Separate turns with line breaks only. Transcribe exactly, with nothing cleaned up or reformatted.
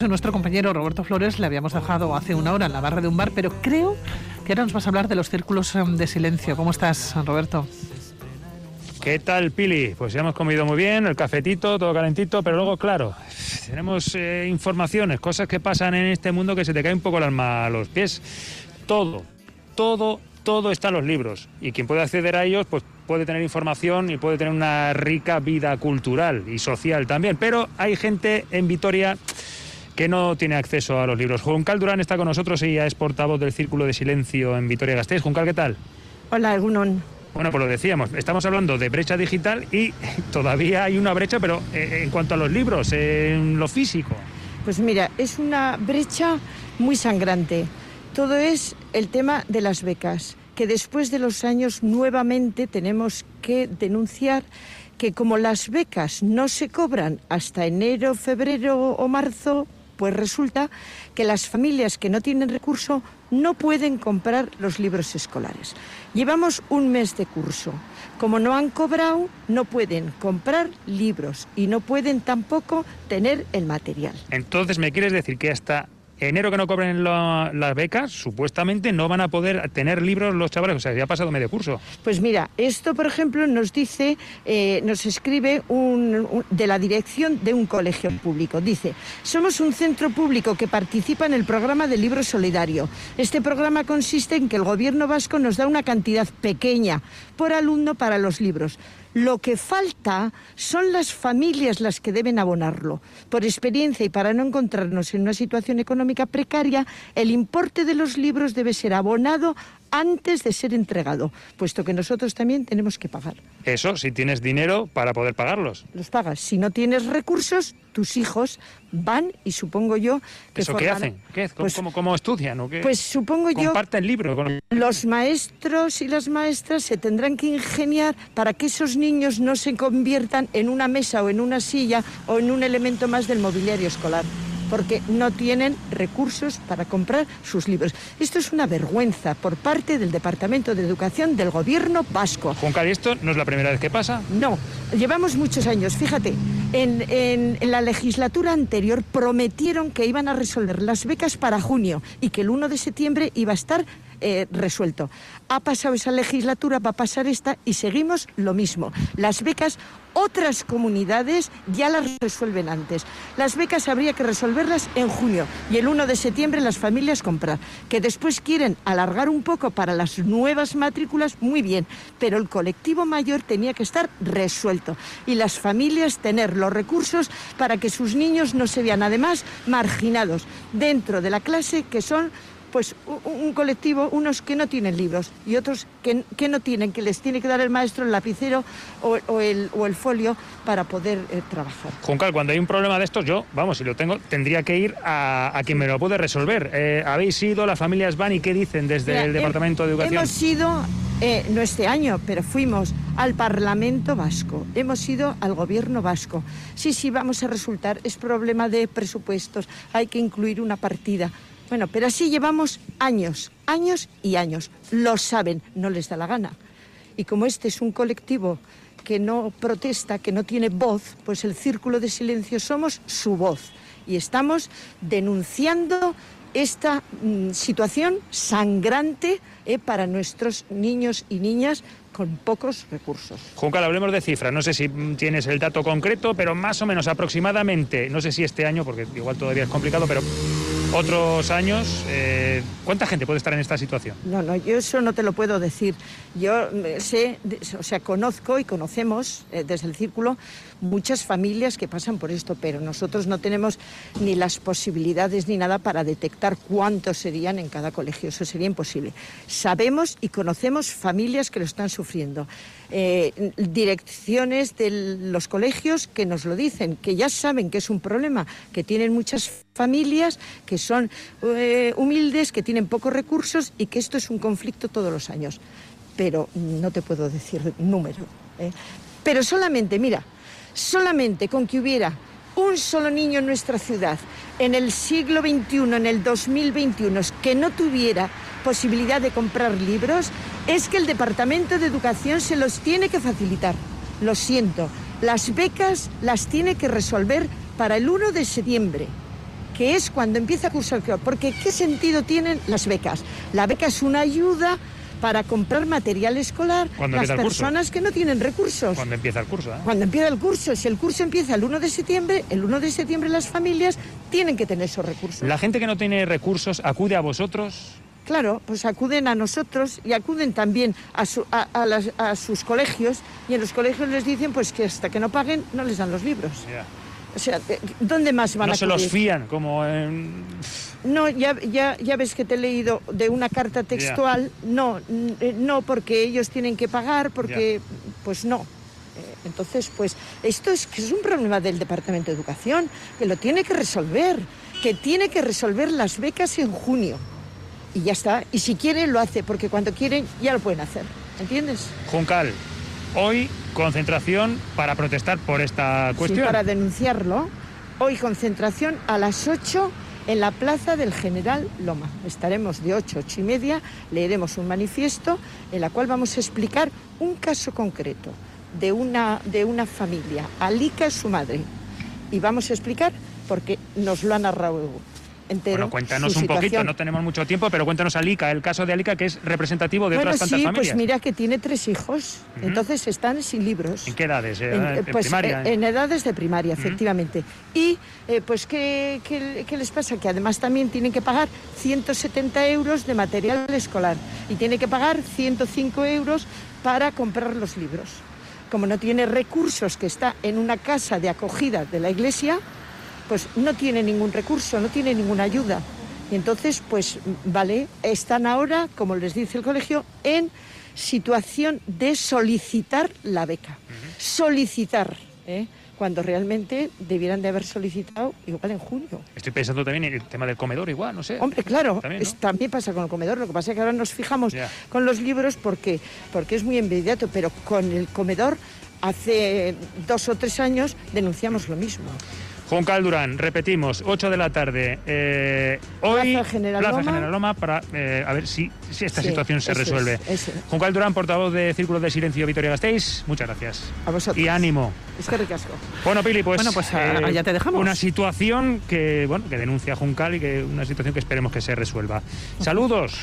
Nuestro compañero Roberto Flores le habíamos dejado hace una hora en la barra de un bar, pero creo que ahora nos vas a hablar de los círculos de silencio. ¿Cómo estás, Roberto?
¿Qué tal, Pili? Pues ya hemos comido muy bien, el cafetito, todo calentito, pero luego, claro, tenemos eh, informaciones, cosas que pasan en este mundo que se te cae un poco el alma a los pies. Todo, todo, todo está en los libros. Y quien puede acceder a ellos, pues puede tener información y puede tener una rica vida cultural y social también. Pero hay gente en Vitoria que no tiene acceso a los libros. Juncal Durán está con nosotros, ella es portavoz del Círculo de Silencio en Vitoria-Gasteiz. Juncal, ¿qué tal?
Hola, Egunon.
Bueno, pues lo decíamos, estamos hablando de brecha digital y todavía hay una brecha, pero en cuanto a los libros, en lo físico.
Pues mira, es una brecha muy sangrante. Todo es el tema de las becas, que después de los años nuevamente tenemos que denunciar que como las becas no se cobran hasta enero, febrero o marzo, pues resulta que las familias que no tienen recurso no pueden comprar los libros escolares. Llevamos un mes de curso. Como no han cobrado, no pueden comprar libros y no pueden tampoco tener el material.
Entonces, ¿me quieres decir que hasta enero que no cobren la, las becas, supuestamente no van a poder tener libros los chavales? O sea, ya ha pasado medio curso.
Pues mira, esto, por ejemplo, nos dice, eh, nos escribe un, un, de la dirección de un colegio público. Dice, somos un centro público que participa en el programa de libro solidario. Este programa consiste en que el gobierno vasco nos da una cantidad pequeña por alumno para los libros. Lo que falta son las familias las que deben abonarlo. Por experiencia y para no encontrarnos en una situación económica precaria, el importe de los libros debe ser abonado antes de ser entregado, puesto que nosotros también tenemos que pagar.
Eso, si tienes dinero para poder pagarlos.
Los pagas. Si no tienes recursos, tus hijos van y supongo yo que
¿Eso
forman...
qué hacen? ¿Qué? ¿Cómo,
pues,
cómo, cómo estudian? ¿O qué?
Pues supongo yo...
¿Comparten libros? Con...
Los maestros y las maestras se tendrán que ingeniar para que esos niños no se conviertan en una mesa o en una silla o en un elemento más del mobiliario escolar, porque no tienen recursos para comprar sus libros. Esto es una vergüenza por parte del Departamento de Educación del Gobierno vasco.
Juncal, ¿y esto no es la primera vez que pasa?
No, llevamos muchos años. Fíjate, en, en, en la legislatura anterior prometieron que iban a resolver las becas para junio y que el uno de septiembre iba a estar eh, resuelto. Ha pasado esa legislatura, va a pasar esta y seguimos lo mismo. Las becas, otras comunidades ya las resuelven antes. Las becas habría que resolverlas en junio y el uno de septiembre las familias comprar. Que después quieren alargar un poco para las nuevas matrículas, muy bien, pero el colectivo mayor tenía que estar resuelto y las familias tener los recursos para que sus niños no se vean además marginados dentro de la clase, que son pues un colectivo, unos que no tienen libros y otros que, que no tienen, que les tiene que dar el maestro el lapicero o, o, el, o el folio para poder eh, trabajar.
Juncal, cuando hay un problema de estos, yo, vamos, si lo tengo, tendría que ir a, a quien me lo puede resolver. Eh, ¿Habéis ido, las familias van y qué dicen desde Mira, el Departamento de Educación?
Hemos ido, eh, no este año, pero fuimos al Parlamento Vasco, hemos ido al Gobierno Vasco. Sí, sí, vamos a resultar, es problema de presupuestos, hay que incluir una partida. Bueno, pero así llevamos años, años y años. Lo saben, no les da la gana. Y como este es un colectivo que no protesta, que no tiene voz, pues el Círculo de Silencio somos su voz. Y estamos denunciando esta mm, situación sangrante eh, para nuestros niños y niñas con pocos recursos.
Juncal, hablemos de cifras. No sé si tienes el dato concreto, pero más o menos aproximadamente, no sé si este año, porque igual todavía es complicado, pero otros años, eh, ¿cuánta gente puede estar en esta situación?
No, no, yo eso no te lo puedo decir. Yo sé, o sea, conozco y conocemos eh, desde el Círculo muchas familias que pasan por esto, pero nosotros no tenemos ni las posibilidades ni nada para detectar cuántos serían en cada colegio. Eso sería imposible. Sabemos y conocemos familias que lo están sufriendo. Eh, direcciones de los colegios que nos lo dicen, que ya saben que es un problema, que tienen muchas familias que son eh, humildes, que tienen pocos recursos y que esto es un conflicto todos los años. Pero no te puedo decir número. ¿eh? Pero solamente, mira, solamente con que hubiera un solo niño en nuestra ciudad en el siglo veintiuno, en el dos mil veintiuno, que no tuviera posibilidad de comprar libros, es que el Departamento de Educación se los tiene que facilitar. Lo siento, las becas las tiene que resolver para el uno de septiembre. que es cuando empieza el curso escolar. Porque ¿qué sentido tienen las becas? La beca es una ayuda para comprar material escolar a las personas que no tienen recursos.
Cuando empieza el curso, ¿eh?
Cuando empieza el curso. Si el curso empieza el uno de septiembre, el uno de septiembre las familias tienen que tener esos recursos.
La gente que no tiene recursos acude a vosotros.
Claro, pues acuden a nosotros y acuden también a, su, a, a, las, a sus colegios, y en los colegios les dicen pues que hasta que no paguen no les dan los libros.
Yeah.
O sea, ¿dónde más van
no
a acudir?
No se los fían, como en...
No, ya, ya, ya ves que te he leído de una carta textual. Yeah. No, no, porque ellos tienen que pagar, porque... Yeah. Pues no. Entonces, pues, esto es que es un problema del Departamento de Educación, que lo tiene que resolver, que tiene que resolver las becas en junio. Y ya está. Y si quiere, lo hace, porque cuando quieren, ya lo pueden hacer. ¿Entiendes?
Juncal, hoy concentración para protestar por esta cuestión.
Sí, para denunciarlo. Hoy concentración a las ocho en la Plaza del General Loma. Estaremos de ocho, ocho y media, leeremos un manifiesto en la cual vamos a explicar un caso concreto de una, de una familia. Alica es su madre. Y vamos a explicar porque nos lo ha narrado entero.
Bueno, cuéntanos un poquito, no tenemos mucho tiempo, pero cuéntanos Alica, el caso de Alica, que es representativo de
bueno,
otras tantas
sí,
familias.
Pues mira que tiene tres hijos, uh-huh. Entonces están sin libros.
¿En qué edades?
En,
¿En
pues,
primaria?
En edades de primaria, uh-huh. Efectivamente. Y eh, pues ¿qué, qué, ¿qué les pasa? Que además también tienen que pagar ciento setenta euros de material escolar y tienen que pagar ciento cinco euros para comprar los libros. Como no tiene recursos, que está en una casa de acogida de la iglesia, pues no tiene ningún recurso, no tiene ninguna ayuda. Y entonces, pues, vale, están ahora, como les dice el colegio, en situación de solicitar la beca. Uh-huh. Solicitar, ¿eh? Cuando realmente debieran de haber solicitado igual en junio.
Estoy pensando también en el tema del comedor igual, no sé.
Hombre, claro,
también, ¿no?
es, también pasa con el comedor. Lo que pasa es que ahora nos fijamos
yeah.
con los libros porque, porque es muy inmediato, pero con el comedor hace dos o tres años denunciamos lo mismo.
Juncal Durán, repetimos, ocho de la tarde, eh, hoy,
Plaza General
Plaza
Loma,
General Loma para eh, a ver si, si esta
sí,
situación se resuelve.
Es, es.
Juncal Durán, portavoz de Círculo de Silencio Vitoria-Gasteiz, muchas gracias.
A vosotros.
Y ánimo.
Es que ricasco.
Bueno, Pili, pues,
bueno, pues
eh,
ya te dejamos.
Una situación que, bueno, que denuncia Juncal y que una situación que esperemos que se resuelva. Saludos.